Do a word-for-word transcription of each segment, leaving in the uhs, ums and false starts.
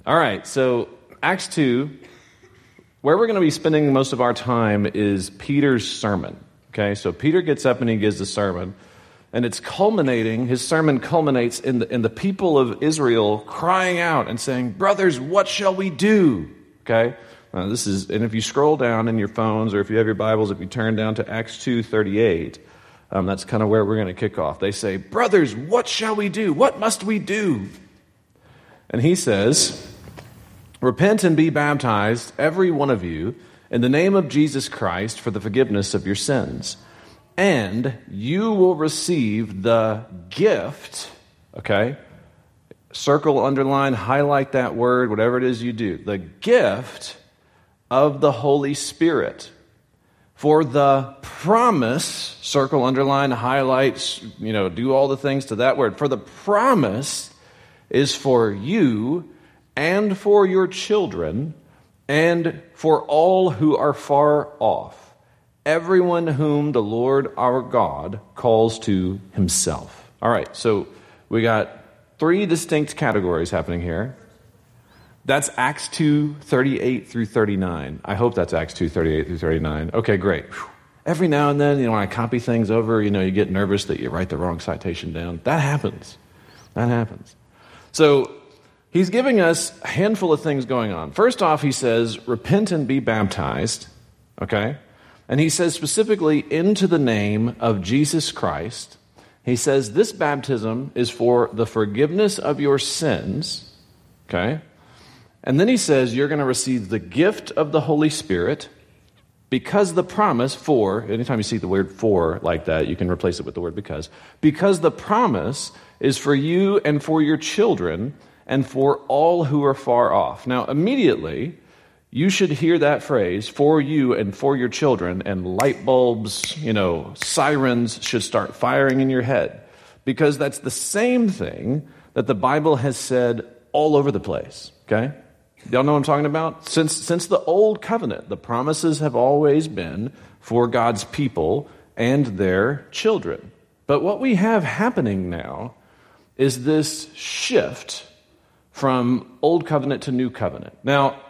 All right, so Acts two, where we're going to be spending most of our time is Peter's sermon. Okay, so Peter gets up and he gives a sermon, and it's culminating, his sermon culminates in the, in the people of Israel crying out and saying, brothers, what shall we do? Okay, uh, this is, and if you scroll down in your phones, or if you have your Bibles, if you turn down to Acts two thirty-eight, um, that's kind of where we're going to kick off. They say, brothers, what shall we do? What must we do? And he says, repent and be baptized, every one of you, in the name of Jesus Christ for the forgiveness of your sins. And you will receive the gift, okay? Circle, underline, highlight that word, whatever it is you do. The gift of the Holy Spirit. For the promise, circle, underline, highlight, you know, do all the things to that word. For the promise is for you and for your children, and for all who are far off, everyone whom the Lord our God calls to himself. All right, so we got three distinct categories happening here. That's Acts two thirty-eight through thirty-nine. I hope that's Acts two thirty-eight through thirty-nine. Okay, great. Every now and then, you know, when I copy things over, you know, you get nervous that you write the wrong citation down. That happens. That happens. So he's giving us a handful of things going on. First off, he says, repent and be baptized, okay? And he says specifically, into the name of Jesus Christ. He says this baptism is for the forgiveness of your sins, okay? And then he says you're going to receive the gift of the Holy Spirit because the promise for, anytime you see the word for like that, you can replace it with the word because. Because the promise is for you and for your children and for all who are far off. Now, immediately, you should hear that phrase, for you and for your children, and light bulbs, you know, sirens should start firing in your head. Because that's the same thing that the Bible has said all over the place, okay? Y'all know what I'm talking about? Since, since the Old Covenant, the promises have always been for God's people and their children. But what we have happening now is this shift from Old Covenant to New Covenant. Now,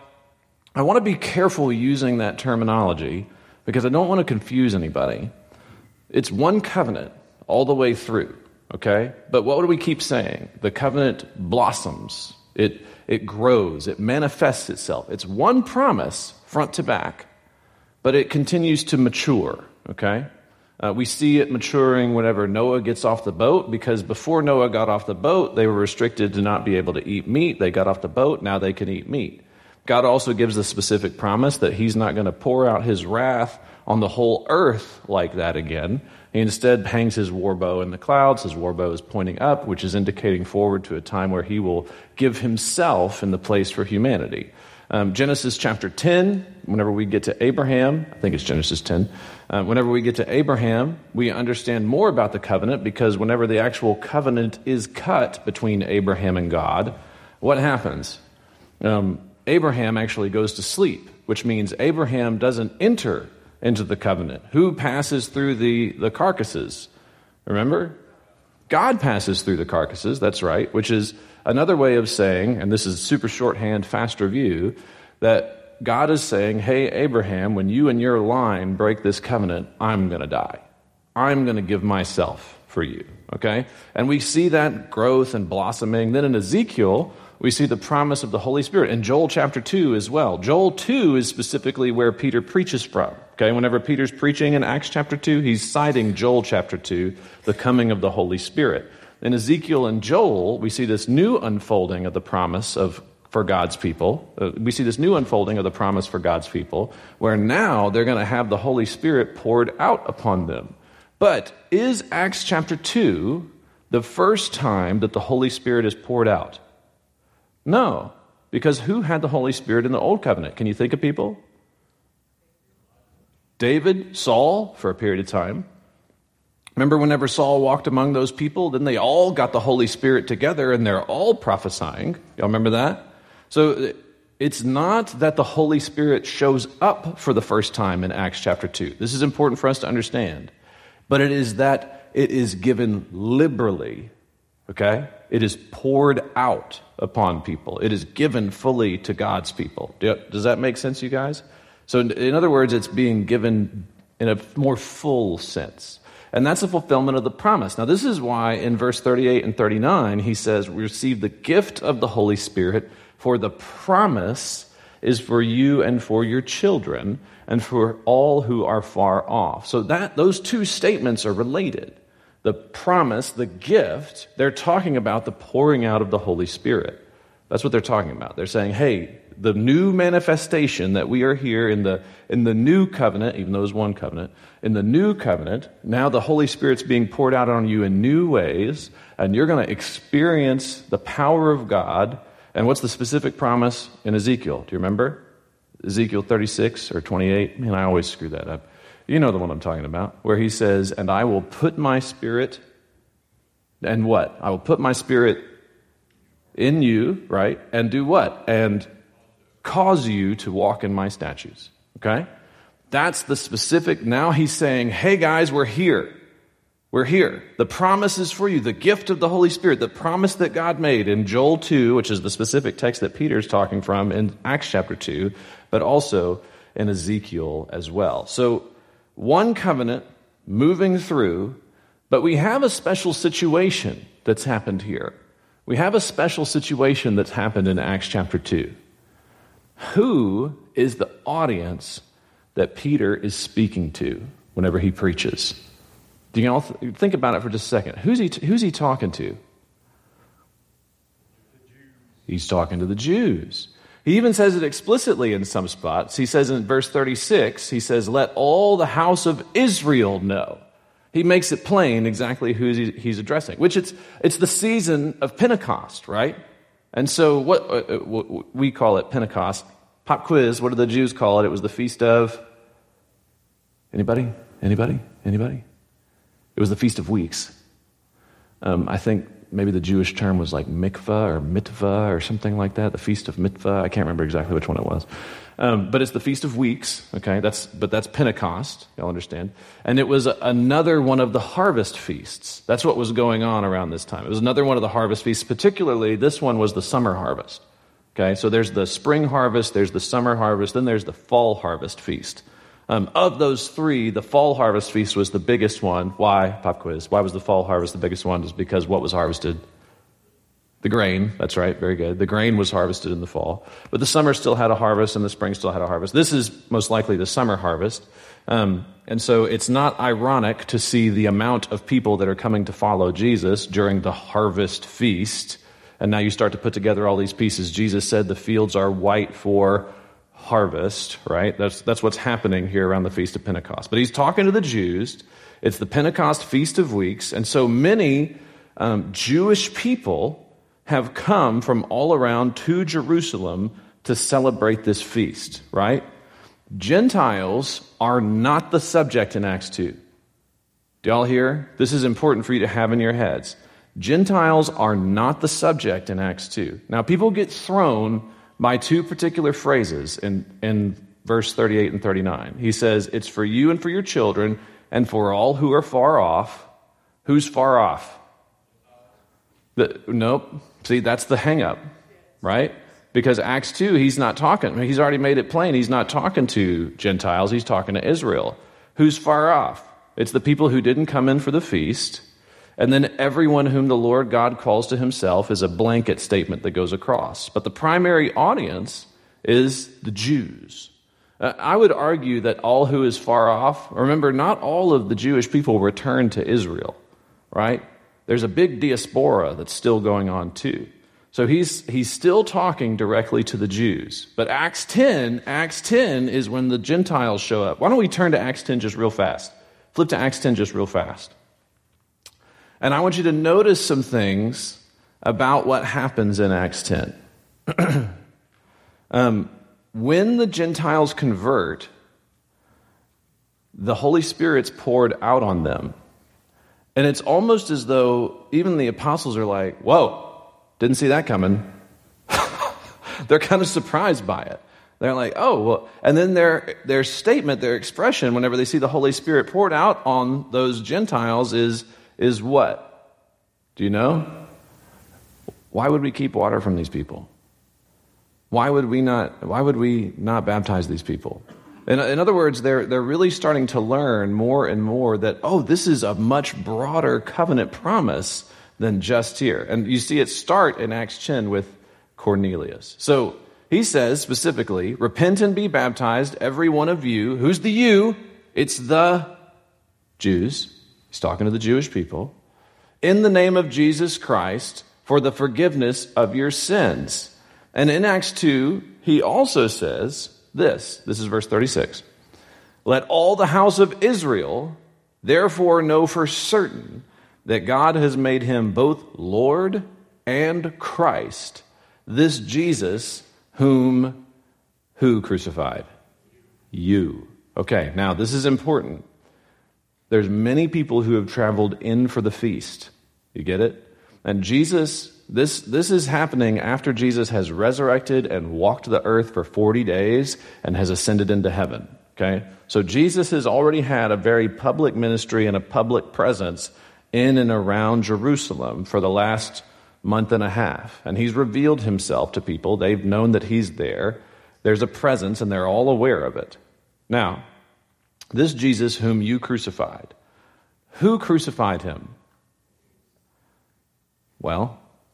I want to be careful using that terminology because I don't want to confuse anybody. It's one covenant all the way through, okay? But what do we keep saying? The covenant blossoms. It, it grows. It manifests itself. It's one promise front to back, but it continues to mature, okay? Uh, we see it maturing whenever Noah gets off the boat, because before Noah got off the boat, they were restricted to not be able to eat meat. They got off the boat, now they can eat meat. God also gives a specific promise that he's not going to pour out his wrath on the whole earth like that again. He instead hangs his war bow in the clouds. His war bow is pointing up, which is indicating forward to a time where he will give himself in the place for humanity. Um, Genesis chapter ten, whenever we get to Abraham, I think it's Genesis ten, uh, whenever we get to Abraham, we understand more about the covenant, because whenever the actual covenant is cut between Abraham and God, what happens? Um, Abraham actually goes to sleep, which means Abraham doesn't enter into the covenant. Who passes through the, the carcasses? Remember? God passes through the carcasses, that's right, which is another way of saying, and this is super shorthand, fast review, that God is saying, hey, Abraham, when you and your line break this covenant, I'm going to die. I'm going to give myself for you, okay? And we see that growth and blossoming. Then in Ezekiel, we see the promise of the Holy Spirit. In Joel chapter two as well. Joel two is specifically where Peter preaches from, okay? Whenever Peter's preaching in Acts chapter two, he's citing Joel chapter two, the coming of the Holy Spirit. In Ezekiel and Joel, we see this new unfolding of the promise of for God's people. Uh, we see this new unfolding of the promise for God's people, where now they're going to have the Holy Spirit poured out upon them. But is Acts chapter two the first time that the Holy Spirit is poured out? No, because who had the Holy Spirit in the Old Covenant? Can you think of people? David, Saul, for a period of time. Remember whenever Saul walked among those people, then they all got the Holy Spirit together and they're all prophesying. Y'all remember that? So it's not that the Holy Spirit shows up for the first time in Acts chapter two. This is important for us to understand. But it is that it is given liberally. okay? It is poured out upon people. It is given fully to God's people. Does that make sense, you guys? So in other words, it's being given in a more full sense. And that's a fulfillment of the promise. Now, this is why in verse thirty-eight and thirty-nine, he says, we receive the gift of the Holy Spirit, for the promise is for you and for your children and for all who are far off. So that those two statements are related. The promise, the gift, they're talking about the pouring out of the Holy Spirit. That's what they're talking about. They're saying, hey, the new manifestation that we are here in the in the new covenant, even though it's one covenant, in the new covenant, now the Holy Spirit's being poured out on you in new ways, and you're going to experience the power of God. And what's the specific promise in Ezekiel? Do you remember? Ezekiel thirty-six or twenty-eight? Man, I always screw that up. You know the one I'm talking about, where he says, and I will put my spirit, and what? I will put my spirit in you, right? And do what? And cause you to walk in my statutes, okay? That's the specific. Now he's saying, hey guys, we're here. We're here. The promise is for you. The gift of the Holy Spirit, the promise that God made in Joel two, which is the specific text that Peter's talking from in Acts chapter two, but also in Ezekiel as well. So one covenant moving through, but we have a special situation that's happened here. We have a special situation that's happened in Acts chapter two. Who is the audience that Peter is speaking to whenever he preaches? Do you all th- think about it for just a second? Who's he, t- who's he talking to? He's talking to the Jews. He even says it explicitly in some spots. He says in verse thirty-six, he says, let all the house of Israel know. He makes it plain exactly who he's addressing, which it's it's the season of Pentecost, right? And so what, uh, what we call it Pentecost. Pop quiz, what do the Jews call it? It was the feast of anybody? Anybody? Anybody? It was the Feast of Weeks. Um, I think maybe the Jewish term was like mikvah or mitvah or something like that, the Feast of Mitvah. I can't remember exactly which one it was. Um, but it's the Feast of Weeks, okay? That's But that's Pentecost, y'all understand. And it was a, another one of the harvest feasts. That's what was going on around this time. It was another one of the harvest feasts. Particularly, this one was the summer harvest, okay? So there's the spring harvest, there's the summer harvest, then there's the fall harvest feast. Um, of those three, the fall harvest feast was the biggest one. Why? Pop quiz. Why was the fall harvest the biggest one? Is because what was harvested? The grain. That's right. Very good. The grain was harvested in the fall. But the summer still had a harvest and the spring still had a harvest. This is most likely the summer harvest. Um, and so it's not ironic to see the amount of people that are coming to follow Jesus during the harvest feast. And now you start to put together all these pieces. Jesus said the fields are white for harvest, right? That's that's what's happening here around the Feast of Pentecost. But he's talking to the Jews. It's the Pentecost Feast of Weeks. And so many um, Jewish people have come from all around to Jerusalem to celebrate this feast, right? Gentiles are not the subject in Acts two. Do y'all hear? This is important for you to have in your heads. Gentiles are not the subject in Acts two. Now, people get thrown by two particular phrases in, in verse thirty-eight and thirty-nine. He says, it's for you and for your children and for all who are far off. Who's far off? The, nope. See, that's the hang-up, right? Because Acts two, he's not talking. He's already made it plain. He's not talking to Gentiles. He's talking to Israel. Who's far off? It's the people who didn't come in for the feast. And then everyone whom the Lord God calls to himself is a blanket statement that goes across. But the primary audience is the Jews. Uh, I would argue that all who is far off, remember, not all of the Jewish people returned to Israel, right? There's a big diaspora that's still going on too. So he's he's still talking directly to the Jews. But Acts ten, Acts ten is when the Gentiles show up. Why don't we turn to Acts ten just real fast? Flip to Acts ten just real fast. And I want you to notice some things about what happens in Acts ten. um, when the Gentiles convert, the Holy Spirit's poured out on them. And it's almost as though even the apostles are like, whoa, didn't see that coming. They're kind of surprised by it. They're like, oh, well, and then their their statement, their expression, whenever they see the Holy Spirit poured out on those Gentiles is, is what? Do you know? why would we keep water from these people? Why would we not, why would we not baptize these people? In, in other words, they're, they're really starting to learn more and more that, oh, this is a much broader covenant promise than just here. And you see it start in Acts ten with Cornelius. So he says specifically, repent and be baptized, every one of you. Who's the you? It's the Jews. He's talking to the Jewish people. In the name of Jesus Christ for the forgiveness of your sins. And in Acts two, he also says this. This is verse thirty-six. Let all the house of Israel therefore know for certain that God has made him both Lord and Christ, this Jesus whom who crucified? You. Okay, now this is important. There's many people who have traveled in for the feast. You get it? And Jesus, this, this is happening after Jesus has resurrected and walked the earth for forty days and has ascended into heaven. Okay? So Jesus has already had a very public ministry and a public presence in and around Jerusalem for the last month and a half. And he's revealed himself to people. They've known that he's there. There's a presence, and they're all aware of it. Now, this Jesus whom you crucified, who crucified him? Well,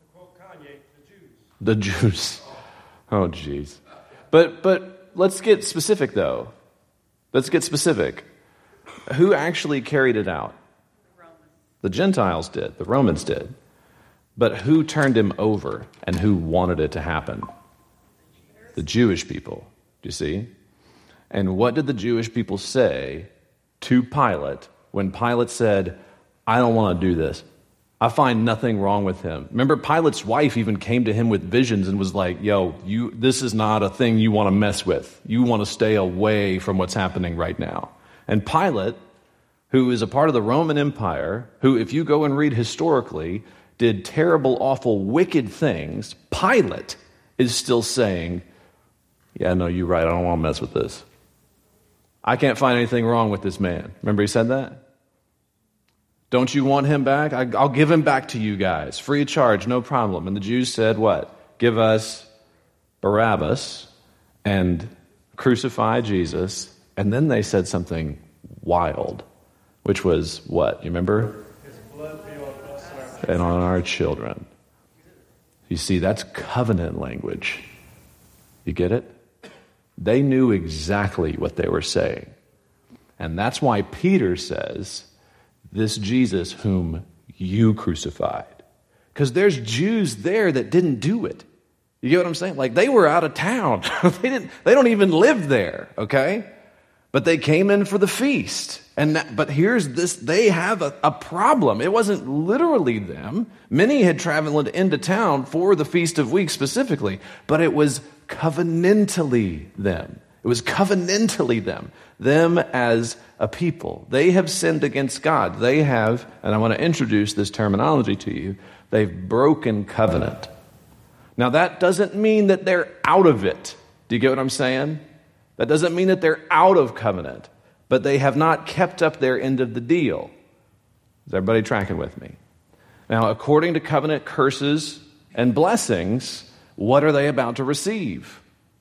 the Jews. Oh, geez. But but let's get specific, though. Let's get specific. Who actually carried it out? The Gentiles did. The Romans did. But who turned him over and who wanted it to happen? The Jewish people. Do you see? And what did the Jewish people say to Pilate when Pilate said, I don't want to do this? I find nothing wrong with him. Remember, Pilate's wife even came to him with visions and was like, yo, you, this is not a thing you want to mess with. You want to stay away from what's happening right now. And Pilate, who is a part of the Roman Empire, who, if you go and read historically, did terrible, awful, wicked things, Pilate is still saying, yeah, no, you're right. I don't want to mess with this. I can't find anything wrong with this man. Remember he said that? Don't you want him back? I, I'll give him back to you guys. Free of charge, no problem. And the Jews said what? Give us Barabbas and crucify Jesus. And then they said something wild, which was what? You remember? His blood be on us and on our children. You see, that's covenant language. You get it? They knew exactly what they were saying. And that's why Peter says, this Jesus whom you crucified. Because there's Jews there that didn't do it. You get what I'm saying? Like, they were out of town. they didn't. They don't even live there, okay? But they came in for the feast. And that, but here's this, they have a, a problem. It wasn't literally them. Many had traveled into town for the Feast of Weeks specifically, but it was covenantally them. It was covenantally them. Them as a people. They have sinned against God. They have, and I want to introduce this terminology to you, they've broken covenant. Now that doesn't mean that they're out of it. Do you get what I'm saying? That doesn't mean that they're out of covenant, but they have not kept up their end of the deal. Is everybody tracking with me? Now, according to covenant curses and blessings, what are they about to receive?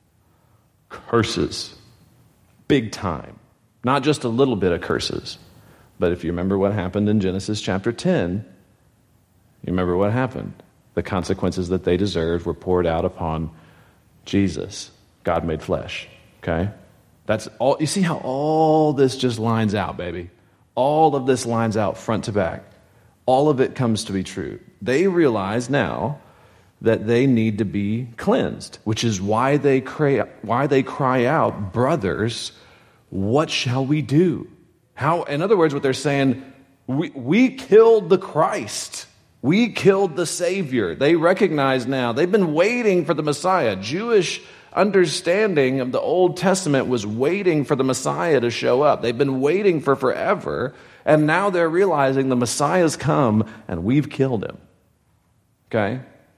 Curses. Big time. Not just a little bit of curses. But if you remember what happened in Genesis chapter ten, you remember what happened. The consequences that they deserved were poured out upon Jesus, God made flesh. Okay? That's all. You see how all this just lines out, baby? All of this lines out front to back. All of it comes to be true. They realize now that they need to be cleansed, which is why they cry, why they cry out, brothers, what shall we do? How? In other words, what they're saying, we, we killed the Christ. We killed the Savior. They recognize now, they've been waiting for the Messiah. Jewish understanding of the Old Testament was waiting for the Messiah to show up. They've been waiting for forever, and now they're realizing the Messiah's come, and we've killed him. Okay?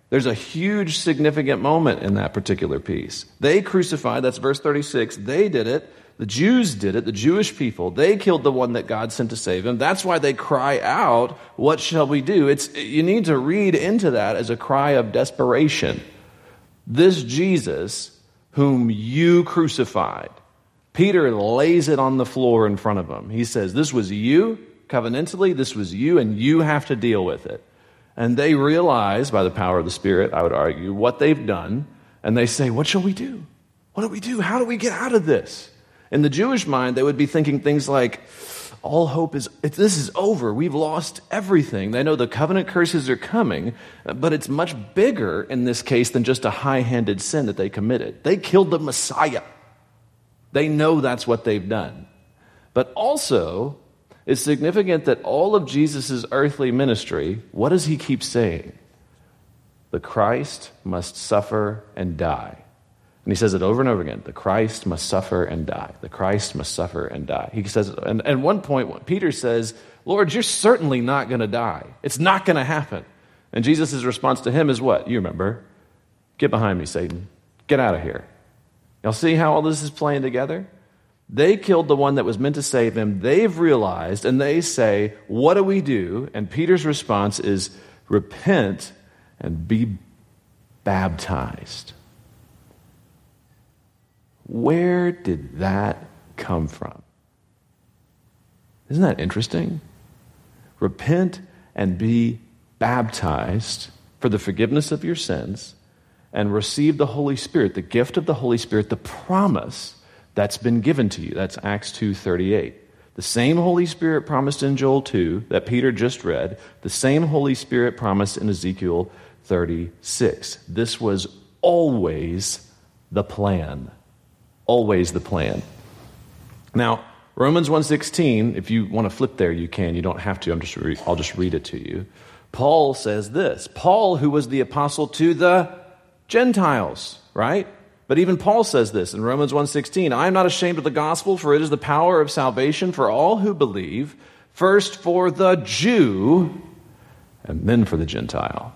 There's a huge significant moment in that particular piece. They crucified, that's verse thirty-six, they did it. The Jews did it, the Jewish people. They killed the one that God sent to save him. That's why they cry out, what shall we do? It's, you need to read into that as a cry of desperation. This Jesus, whom you crucified, Peter lays it on the floor in front of him. He says, this was you, covenantally, this was you, and you have to deal with it. And they realize, by the power of the Spirit, I would argue, what they've done, and they say, what shall we do? What do we do? How do we get out of this? In the Jewish mind, they would be thinking things like, all hope is, this is over. We've lost everything. They know the covenant curses are coming, but it's much bigger in this case than just a high-handed sin that they committed. They killed the Messiah. They know that's what they've done. But also, it's significant that all of Jesus' earthly ministry, what does he keep saying? The Christ must suffer and die. And he says it over and over again. The Christ must suffer and die. The Christ must suffer and die. He says, and at one point, Peter says, Lord, you're certainly not going to die. It's not going to happen. And Jesus' response to him is what? You remember. Get behind me, Satan. Get out of here. Y'all see how all this is playing together? They killed the one that was meant to save him. They've realized, and they say, what do we do? And Peter's response is, repent and be baptized. Where did that come from? Isn't that interesting? Repent and be baptized for the forgiveness of your sins and receive the Holy Spirit, the gift of the Holy Spirit, the promise that's been given to you. That's Acts two thirty-eight. The same Holy Spirit promised in Joel two that Peter just read, the same Holy Spirit promised in Ezekiel thirty-six. This was always the plan. Always the plan. Now, Romans one sixteen, if you want to flip there, you can. You don't have to. I'm just re- I'll just read it to you. Paul says this. Paul, who was the apostle to the Gentiles, right? But even Paul says this in Romans one sixteen, I am not ashamed of the gospel, for it is the power of salvation for all who believe, first for the Jew, and then for the Gentile.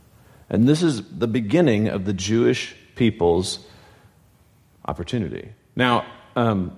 And this is the beginning of the Jewish people's opportunity. Now, um,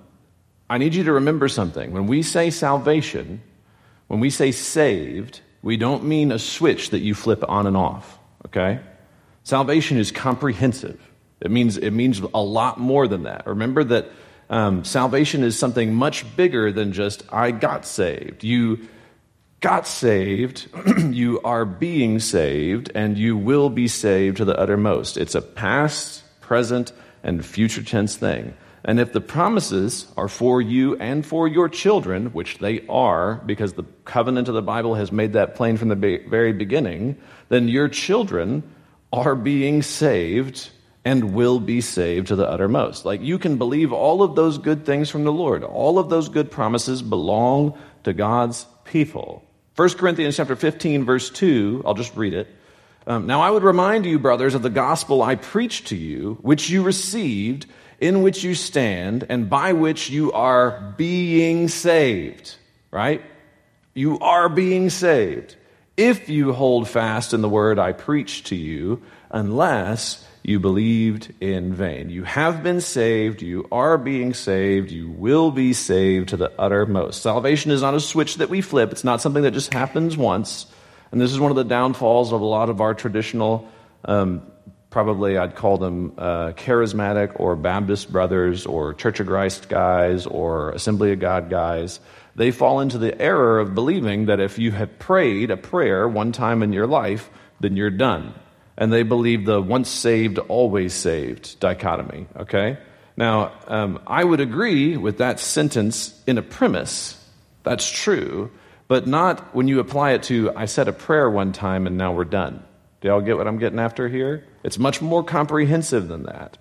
I need you to remember something. When we say salvation, when we say saved, we don't mean a switch that you flip on and off, okay? Salvation is comprehensive. It means it means a lot more than that. Remember that um, salvation is something much bigger than just, I got saved. You got saved, you are being saved, and you will be saved to the uttermost. It's a past, present, and future tense thing. And if the promises are for you and for your children, which they are, because the covenant of the Bible has made that plain from the very beginning, then your children are being saved and will be saved to the uttermost. Like, you can believe all of those good things from the Lord. All of those good promises belong to God's people. First Corinthians chapter fifteen, verse two, I'll just read it. Um, now I would remind you, brothers, of the gospel I preached to you, which you received, in which you stand, and by which you are being saved. Right? You are being saved. If you hold fast in the word I preached to you, unless you believed in vain. You have been saved, you are being saved, you will be saved to the uttermost. Salvation is not a switch that we flip. It's not something that just happens once. And this is one of the downfalls of a lot of our traditional, um, probably I'd call them uh, charismatic or Baptist brothers or Church of Christ guys or Assembly of God guys. They fall into the error of believing that if you have prayed a prayer one time in your life, then you're done. And they believe the once saved, always saved dichotomy, okay? Now, um, I would agree with that sentence in a premise. That's true. But not when you apply it to, I said a prayer one time and now we're done. Do y'all get what I'm getting after here? It's much more comprehensive than that.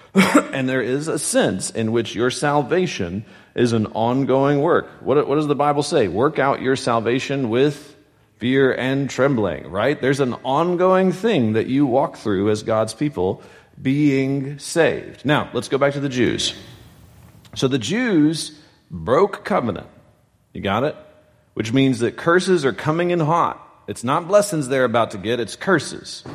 And there is a sense in which your salvation is an ongoing work. What, what does the Bible say? Work out your salvation with fear and trembling, right? There's an ongoing thing that you walk through as God's people being saved. Now, let's go back to the Jews. So the Jews broke covenant. You got it? Which means that curses are coming in hot. It's not blessings they're about to get, it's curses, okay?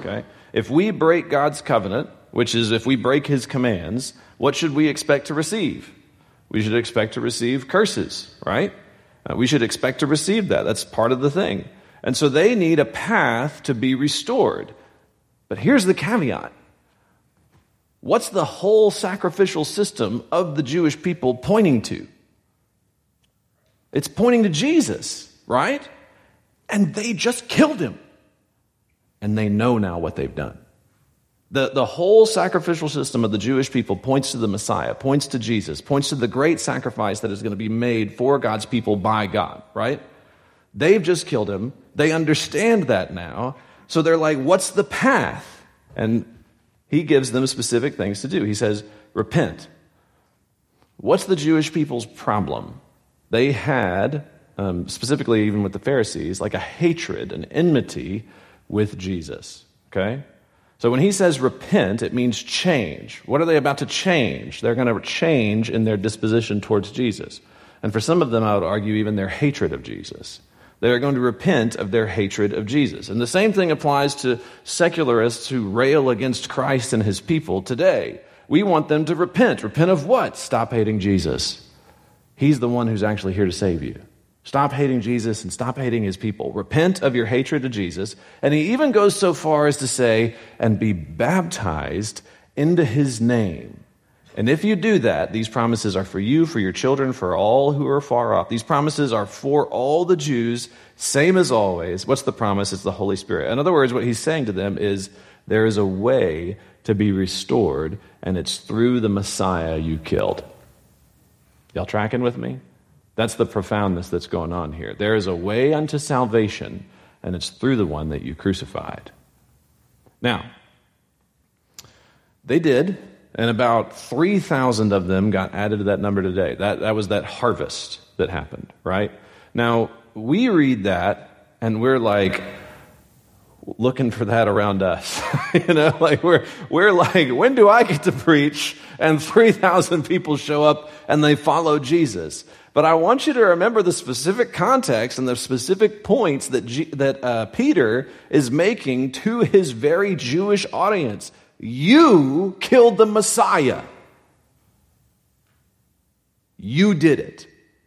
If we break God's covenant, which is if we break his commands, what should we expect to receive? We should expect to receive curses, right? Uh, we should expect to receive that. That's part of the thing. And so they need a path to be restored. But here's the caveat. What's the whole sacrificial system of the Jewish people pointing to? It's pointing to Jesus, right? And they just killed him. And they know now what they've done. The, the whole sacrificial system of the Jewish people points to the Messiah, points to Jesus, points to the great sacrifice that is going to be made for God's people by God, right? They've just killed him. They understand that now. So they're like, what's the path? And he gives them specific things to do. He says, repent. What's the Jewish people's problem? They had, um, specifically even with the Pharisees, like a hatred, an enmity with Jesus, okay? So when he says repent, it means change. What are they about to change? They're going to change in their disposition towards Jesus. And for some of them, I would argue even their hatred of Jesus. They're going to repent of their hatred of Jesus. And the same thing applies to secularists who rail against Christ and his people today. We want them to repent. Repent of what? Stop hating Jesus. He's the one who's actually here to save you. Stop hating Jesus and stop hating his people. Repent of your hatred of Jesus. And he even goes so far as to say, and be baptized into his name. And if you do that, these promises are for you, for your children, for all who are far off. These promises are for all the Jews, same as always. What's the promise? It's the Holy Spirit. In other words, what he's saying to them is there is a way to be restored, and it's through the Messiah you killed. Y'all tracking with me? That's the profoundness that's going on here. There is a way unto salvation, and it's through the one that you crucified. Now, they did, and about three thousand of them got added to that number today. That, that was that harvest that happened, right? Now, we read that, and we're like looking for that around us. you know, like we're we're like, when do I get to preach? And three thousand people show up, and they follow Jesus. But I want you to remember the specific context and the specific points that G- that uh, Peter is making to his very Jewish audience. You killed the Messiah. You did it.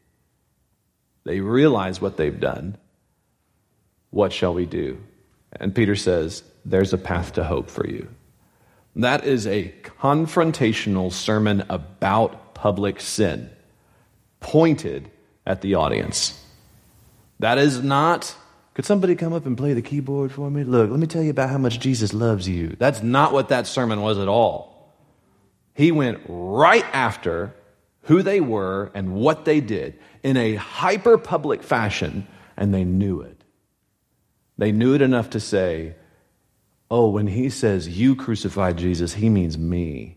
They realize what they've done. What shall we do? And Peter says, there's a path to hope for you. That is a confrontational sermon about public sin, pointed at the audience. That is not, could somebody come up and play the keyboard for me? Look, let me tell you about how much Jesus loves you. That's not what that sermon was at all. He went right after who they were and what they did in a hyper-public fashion, and they knew it. They knew it enough to say, oh, when he says you crucified Jesus, he means me.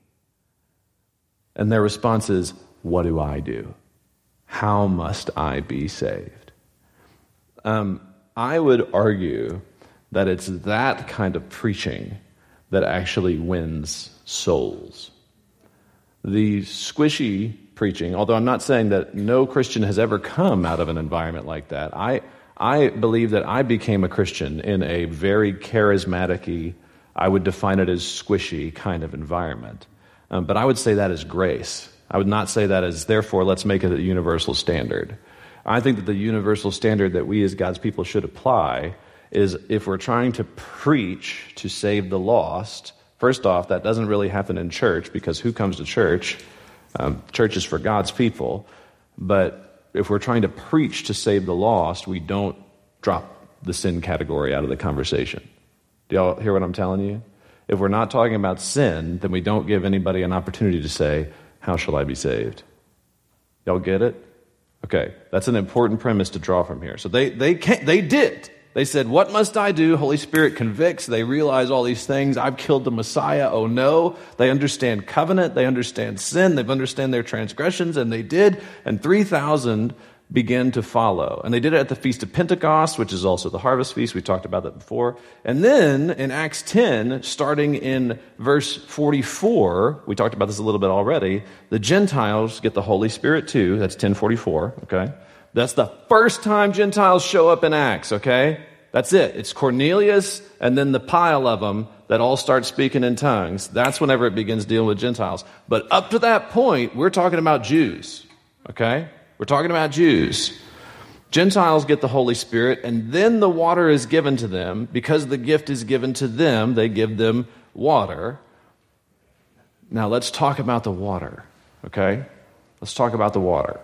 And their response is, what do I do? How must I be saved? Um, I would argue that it's that kind of preaching that actually wins souls. The squishy preaching, although I'm not saying that no Christian has ever come out of an environment like that. I I believe that I became a Christian in a very charismatic-y, I would define it as squishy kind of environment. Um, but I would say that is grace. I would not say that as, therefore, let's make it a universal standard. I think that the universal standard that we as God's people should apply is if we're trying to preach to save the lost, first off, that doesn't really happen in church because who comes to church? Um, church is for God's people. But if we're trying to preach to save the lost, we don't drop the sin category out of the conversation. Do y'all hear what I'm telling you? If we're not talking about sin, then we don't give anybody an opportunity to say, how shall I be saved? Y'all get it? Okay, that's an important premise to draw from here. So they they can't, they did. They said, what must I do? Holy Spirit convicts. They realize all these things. I've killed the Messiah. Oh no. They understand covenant. They understand sin. They understand their transgressions. And they did. And three thousand began to follow. And they did it at the Feast of Pentecost, which is also the harvest feast. We talked about that before. And then in Acts ten, starting in verse forty-four, we talked about this a little bit already, the Gentiles get the Holy Spirit too. That's ten forty-four, okay? That's the first time Gentiles show up in Acts, okay? That's it. It's Cornelius and then the pile of them that all start speaking in tongues. That's whenever it begins dealing with Gentiles. But up to that point, we're talking about Jews, okay? We're talking about Jews. Gentiles get the Holy Spirit, and then the water is given to them. Because the gift is given to them, they give them water. Now, let's talk about the water, okay? Let's talk about the water.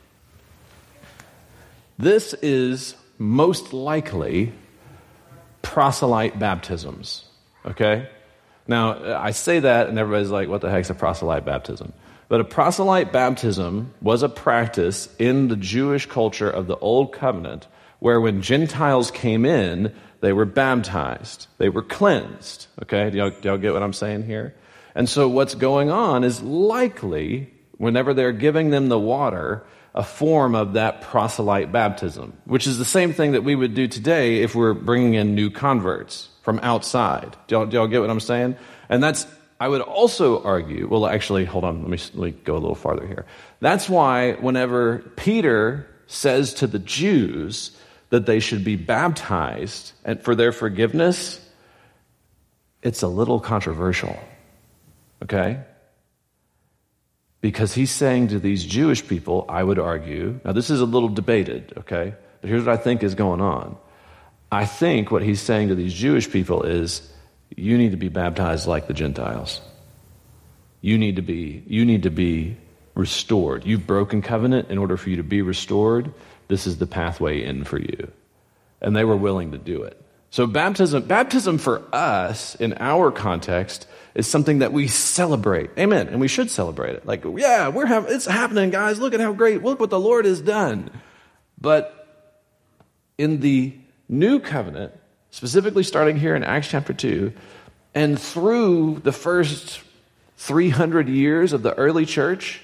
This is most likely proselyte baptisms, okay? Now, I say that, and everybody's like, what the heck's a proselyte baptism? But a proselyte baptism was a practice in the Jewish culture of the Old Covenant where when Gentiles came in, they were baptized. They were cleansed, okay? Do y'all, do y'all get what I'm saying here? And so what's going on is likely, whenever they're giving them the water, a form of that proselyte baptism, which is the same thing that we would do today if we're bringing in new converts from outside. Do y'all, do y'all get what I'm saying? And that's, I would also argue, well, actually, hold on, let me, let me go a little farther here. That's why whenever Peter says to the Jews that they should be baptized and for their forgiveness, it's a little controversial, okay? Because he's saying to these Jewish people, I would argue, now this is a little debated, okay? But here's what I think is going on. I think what he's saying to these Jewish people is, you need to be baptized like the Gentiles. You need to be, you need to be restored. You've broken covenant. In order for you to be restored, this is the pathway in for you. And they were willing to do it. So baptism, baptism for us, in our context, is something that we celebrate. Amen. And we should celebrate it. Like, yeah, we're having, it's happening, guys. Look at how great, look what the Lord has done. But in the new covenant, specifically starting here in Acts chapter two, and through the first three hundred years of the early church,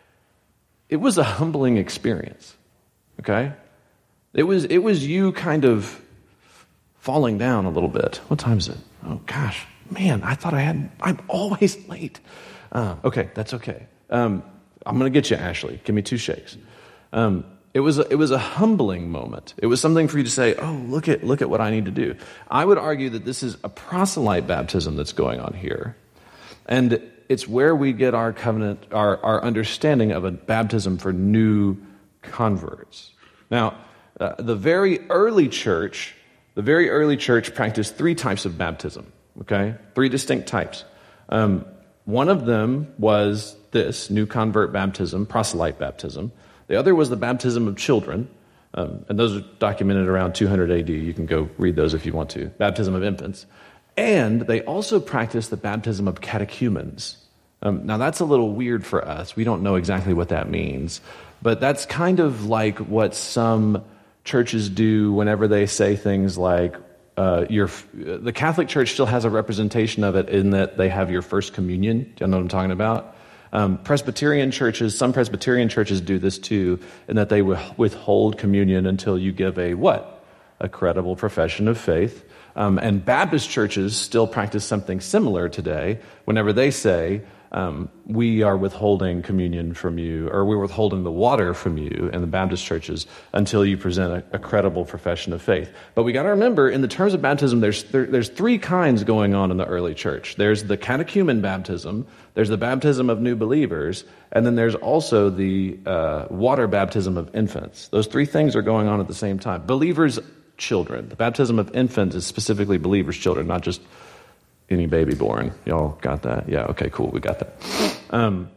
it was a humbling experience, okay? It was, it was you kind of falling down a little bit. What time is it? Oh, gosh, man, I thought I had, I'm always late. Uh, okay, that's okay. Um, I'm going to get you, Ashley. Give me two shakes. Um, It was a, it was a humbling moment. It was something for you to say, oh, look at look at what I need to do. I would argue that this is a proselyte baptism that's going on here. And it's where we get our covenant, our, our understanding of a baptism for new converts. Now, uh, the very early church, the very early church practiced three types of baptism, okay? Three distinct types. Um, one of them was this, new convert baptism, proselyte baptism. The other was the baptism of children, um, and those are documented around two hundred A D. You can go read those if you want to. Baptism of infants. And they also practiced the baptism of catechumens. Um, now, that's a little weird for us. We don't know exactly what that means. But that's kind of like what some churches do whenever they say things like, uh, your, the Catholic Church still has a representation of it in that they have your first communion. Do you know what I'm talking about? Um, Presbyterian churches, some Presbyterian churches do this too, in that they withhold communion until you give a what? A credible profession of faith. Um, and Baptist churches still practice something similar today whenever they say, um, we are withholding communion from you, or we're withholding the water from you in the Baptist churches until you present a, a credible profession of faith. But we got to remember, in the terms of baptism, there's there, there's three kinds going on in the early church. There's the catechumen baptism, there's the baptism of new believers, and then there's also the uh, water baptism of infants. Those three things are going on at the same time. Believers' children. The baptism of infants is specifically believers' children, not just any baby born. Y'all got that? Yeah, okay, cool, we got that. Um,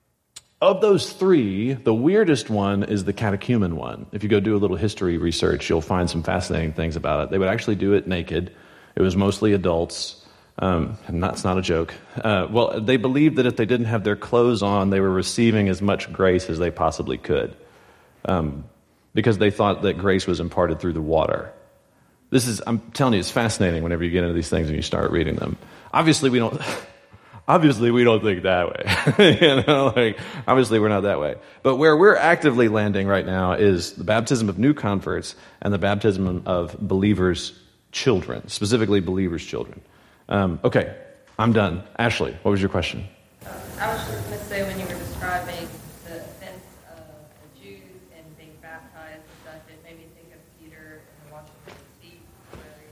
of those three, the weirdest one is the catechumen one. If you go do a little history research, you'll find some fascinating things about it. They would actually do it naked. It was mostly adults. Um, and that's not a joke. Uh, well, they believed that if they didn't have their clothes on, they were receiving as much grace as they possibly could. Um, because they thought that grace was imparted through the water. This is, I'm telling you, it's fascinating whenever you get into these things and you start reading them. Obviously, we don't, obviously, we don't think that way. you know, like, obviously, we're not that way. But where we're actively landing right now is the baptism of new converts and the baptism of believers' children, specifically believers' children. Um, okay, I'm done. Ashley, what was your question? Um, I was just going to say, when you were describing the offense of the Jews and being baptized and stuff, it made me think of Peter and the washing of the feet, where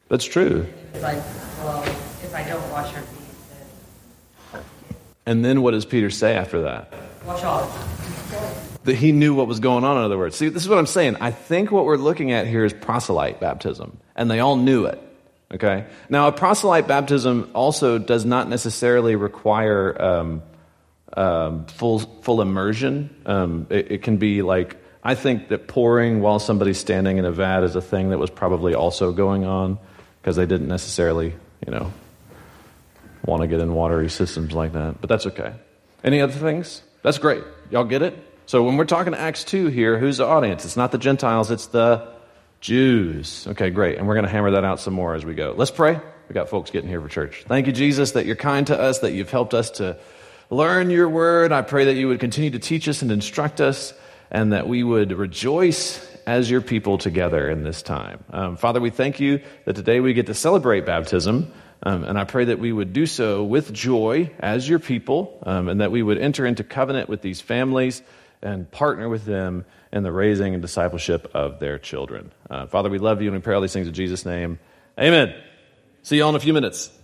That's true. It's like, well, if I don't wash your feet, then And then what does Peter say after that? wash all. That he knew what was going on, in other words. See, this is what I'm saying. I think what we're looking at here is proselyte baptism, and they all knew it. Okay? Now, a proselyte baptism also does not necessarily require um, um, full full immersion. Um, it, it can be like, I think that pouring while somebody's standing in a vat is a thing that was probably also going on because they didn't necessarily, you know, want to get in watery systems like that. But that's okay. Any other things? That's great. Y'all get it? So when we're talking Acts two here, who's the audience? It's not the Gentiles, it's the Jews. Okay, great. And we're going to hammer that out some more as we go. Let's pray. We got folks getting here for church. Thank you, Jesus, that you're kind to us, that you've helped us to learn your word. I pray that you would continue to teach us and instruct us, and that we would rejoice as your people together in this time. Um, Father, we thank you that today we get to celebrate baptism, um, and I pray that we would do so with joy as your people, um, and that we would enter into covenant with these families and partner with them in the raising and discipleship of their children. Uh, Father, we love you, and we pray all these things in Jesus' name. Amen. See you all in a few minutes.